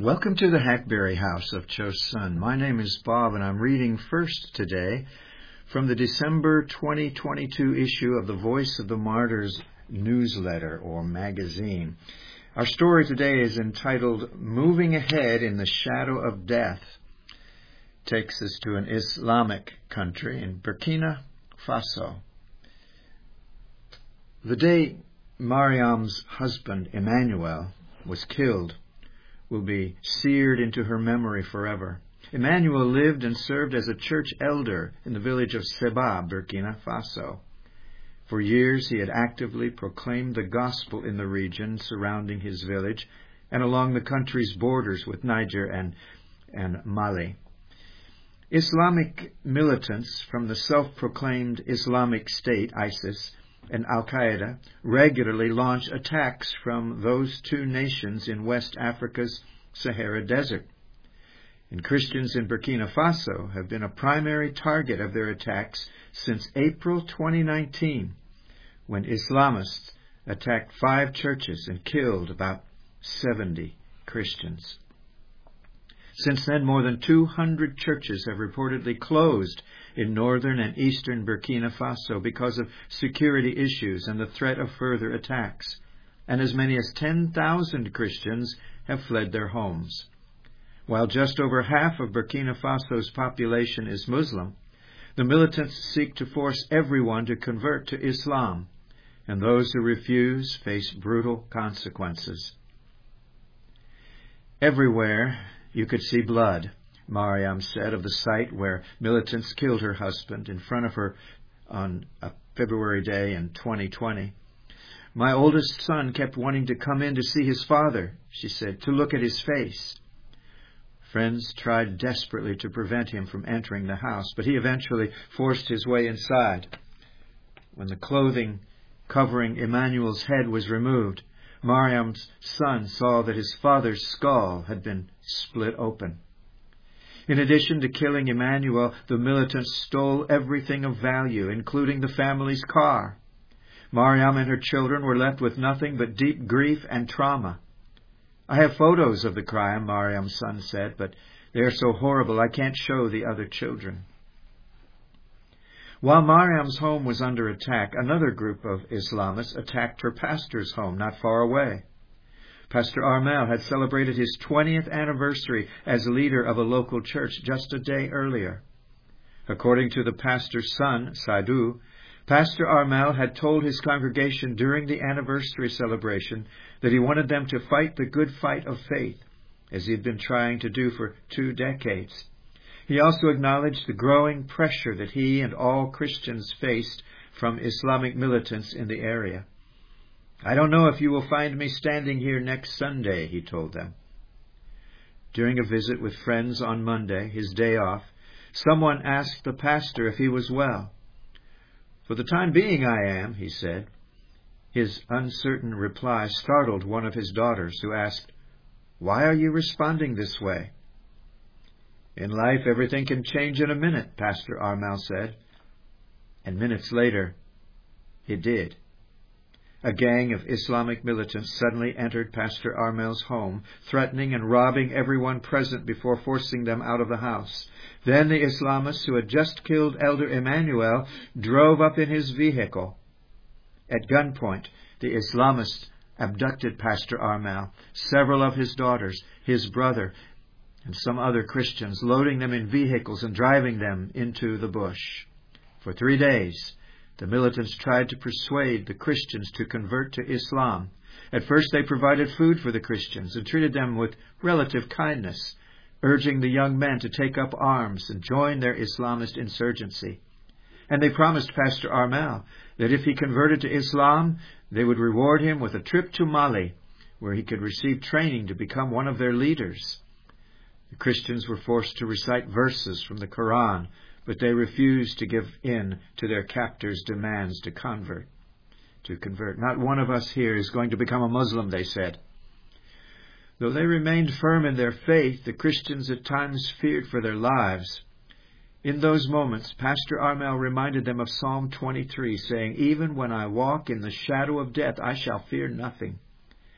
Welcome to the Hackberry House of Chosun. My name is Bob, and I'm reading first today from the December 2022 issue of the Voice of the Martyrs newsletter or magazine. Our story today is entitled Moving Ahead in the Shadow of Death. Takes us to an Islamic country in Burkina Faso. The day Mariam's husband, Emmanuel, was killed will be seared into her memory forever. Emmanuel lived and served as a church elder in the village of Seba, Burkina Faso. For years he had actively proclaimed the gospel in the region surrounding his village and along the country's borders with Niger and Mali. Islamic militants from the self-proclaimed Islamic State, ISIS, and Al-Qaeda regularly launch attacks from those two nations in West Africa's Sahara Desert. And Christians in Burkina Faso have been a primary target of their attacks since April 2019, when Islamists attacked 5 churches and killed about 70 Christians. Since then, more than 200 churches have reportedly closed in northern and eastern Burkina Faso because of security issues and the threat of further attacks, and as many as 10,000 Christians have fled their homes. While just over half of Burkina Faso's population is Muslim, the militants seek to force everyone to convert to Islam, and those who refuse face brutal consequences. Everywhere you could see blood, Mariam said of the site where militants killed her husband in front of her on a February day in 2020. My oldest son kept wanting to come in to see his father, she said, to look at his face. Friends tried desperately to prevent him from entering the house, but he eventually forced his way inside. When the clothing covering Emmanuel's head was removed, Mariam's son saw that his father's skull had been split open. In addition to killing Emmanuel, the militants stole everything of value, including the family's car. Mariam and her children were left with nothing but deep grief and trauma. I have photos of the crime, Mariam's son said, but they are so horrible I can't show the other children. While Mariam's home was under attack, another group of Islamists attacked her pastor's home not far away. Pastor Armel had celebrated his 20th anniversary as leader of a local church just a day earlier. According to the pastor's son, Sadhu, Pastor Armel had told his congregation during the anniversary celebration that he wanted them to fight the good fight of faith, as he had been trying to do for 2 decades. He also acknowledged the growing pressure that he and all Christians faced from Islamic militants in the area. I don't know if you will find me standing here next Sunday, he told them. During a visit with friends on Monday, his day off, someone asked the pastor if he was well. For the time being I am, he said. His uncertain reply startled one of his daughters, who asked, "Why are you responding this way?" "In life, everything can change in a minute," Pastor Armel said. And minutes later, it did. A gang of Islamic militants suddenly entered Pastor Armel's home, threatening and robbing everyone present before forcing them out of the house. Then the Islamists who had just killed Elder Emmanuel drove up in his vehicle. At gunpoint, the Islamists abducted Pastor Armel, several of his daughters, his brother, and some other Christians, loading them in vehicles and driving them into the bush. For 3 days, the militants tried to persuade the Christians to convert to Islam. At first they provided food for the Christians and treated them with relative kindness, urging the young men to take up arms and join their Islamist insurgency. And they promised Pastor Armel that if he converted to Islam, they would reward him with a trip to Mali, where he could receive training to become one of their leaders. The Christians were forced to recite verses from the Quran, but they refused to give in to their captors' demands to convert. Not one of us here is going to become a Muslim, they said. Though they remained firm in their faith, the Christians at times feared for their lives. In those moments, Pastor Armel reminded them of Psalm 23, saying, "Even when I walk in the shadow of death, I shall fear nothing."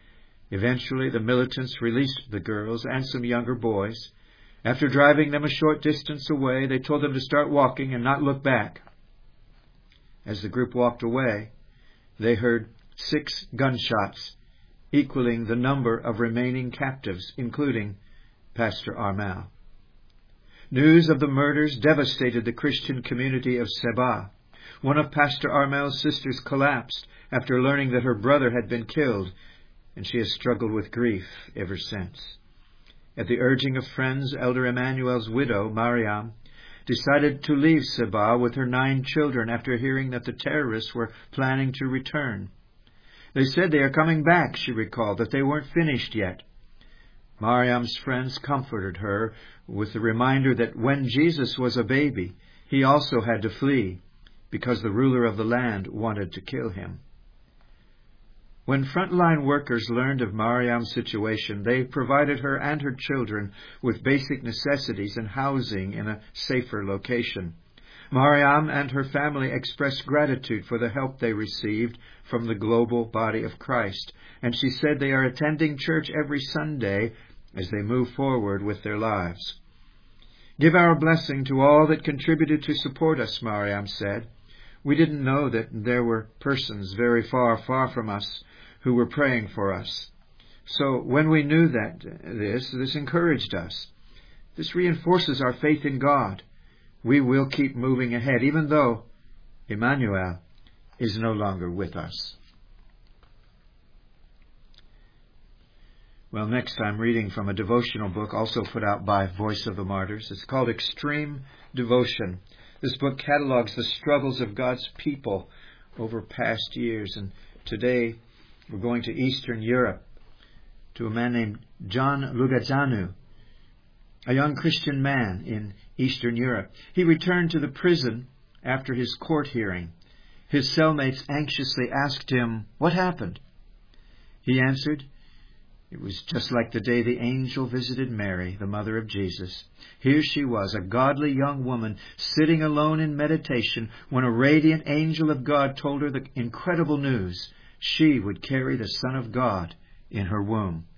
Eventually, the militants released the girls and some younger boys. After driving them a short distance away, they told them to start walking and not look back. As the group walked away, they heard 6 gunshots, equaling the number of remaining captives, including Pastor Armel. News of the murders devastated the Christian community of Seba. One of Pastor Armel's sisters collapsed after learning that her brother had been killed, and she has struggled with grief ever since. At the urging of friends, Elder Emmanuel's widow, Mariam, decided to leave Seba with her 9 children after hearing that the terrorists were planning to return. They said they are coming back, she recalled, that they weren't finished yet. Mariam's friends comforted her with the reminder that when Jesus was a baby, he also had to flee because the ruler of the land wanted to kill him. When frontline workers learned of Mariam's situation, they provided her and her children with basic necessities and housing in a safer location. Mariam and her family expressed gratitude for the help they received from the global body of Christ, and she said they are attending church every Sunday as they move forward with their lives. Give our blessing to all that contributed to support us, Mariam said. We didn't know that there were persons very far, far from us who were praying for us. So when we knew that this encouraged us. This reinforces our faith in God. We will keep moving ahead, even though Emmanuel is no longer with us. Well, next I'm reading from a devotional book also put out by Voice of the Martyrs. It's called Extreme Devotion. This book catalogs the struggles of God's people over past years, and today we're going to Eastern Europe, to a man named John Lugajanu, a young Christian man in Eastern Europe. He returned to the prison after his court hearing. His cellmates anxiously asked him, "What happened?" He answered, "It was just like the day the angel visited Mary, the mother of Jesus. Here she was, a godly young woman, sitting alone in meditation, when a radiant angel of God told her the incredible news. She would carry the Son of God in her womb."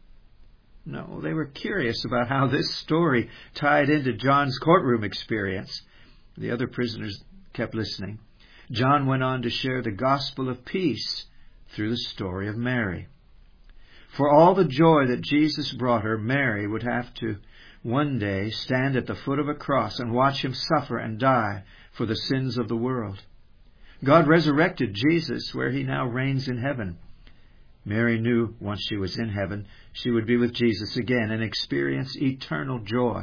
No, they were curious about how this story tied into John's courtroom experience. The other prisoners kept listening. John went on to share the gospel of peace through the story of Mary. For all the joy that Jesus brought her, Mary would have to one day stand at the foot of a cross and watch him suffer and die for the sins of the world. God resurrected Jesus, where he now reigns in heaven. Mary knew once she was in heaven, she would be with Jesus again and experience eternal joy.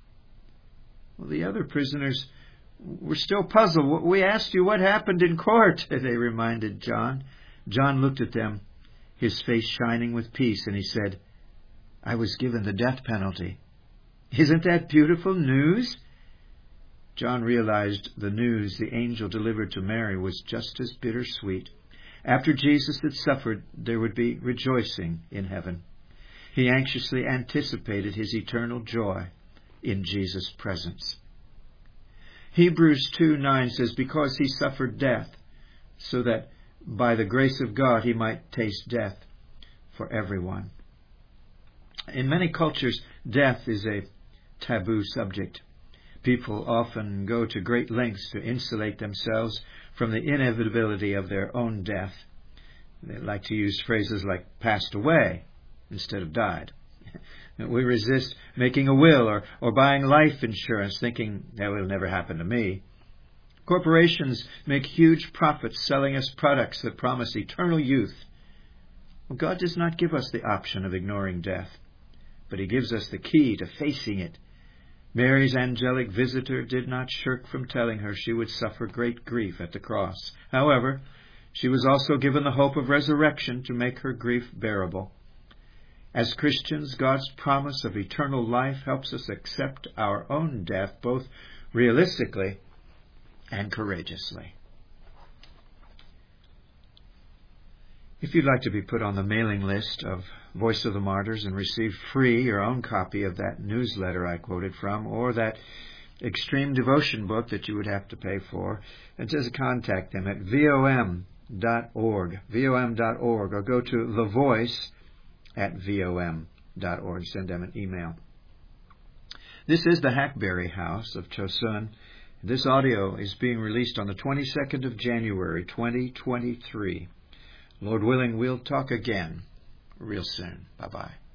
Well, the other prisoners were still puzzled. "We asked you what happened in court," they reminded John. John looked at them, his face shining with peace, and he said, "I was given the death penalty." Isn't that beautiful news? John realized the news the angel delivered to Mary was just as bittersweet. After Jesus had suffered, there would be rejoicing in heaven. He anxiously anticipated his eternal joy in Jesus' presence. Hebrews 2:9 says, "Because he suffered death, so that by the grace of God he might taste death for everyone." In many cultures, death is a taboo subject. People often go to great lengths to insulate themselves from the inevitability of their own death. They like to use phrases like "passed away" instead of "died." We resist making a will or buying life insurance, thinking that will never happen to me. Corporations make huge profits selling us products that promise eternal youth. Well, God does not give us the option of ignoring death, but he gives us the key to facing it. Mary's angelic visitor did not shirk from telling her she would suffer great grief at the cross. However, she was also given the hope of resurrection to make her grief bearable. As Christians, God's promise of eternal life helps us accept our own death, both realistically and courageously. If you'd like to be put on the mailing list of Voice of the Martyrs and receive free your own copy of that newsletter I quoted from, or that extreme devotion book that you would have to pay for, and just contact them at vom.org, or go to The Voice vom.org. Send them an email. This is the Hackberry House of Chosun. This audio is being released on the 22nd of January, 2023. Lord willing, we'll talk again real soon. Bye-bye.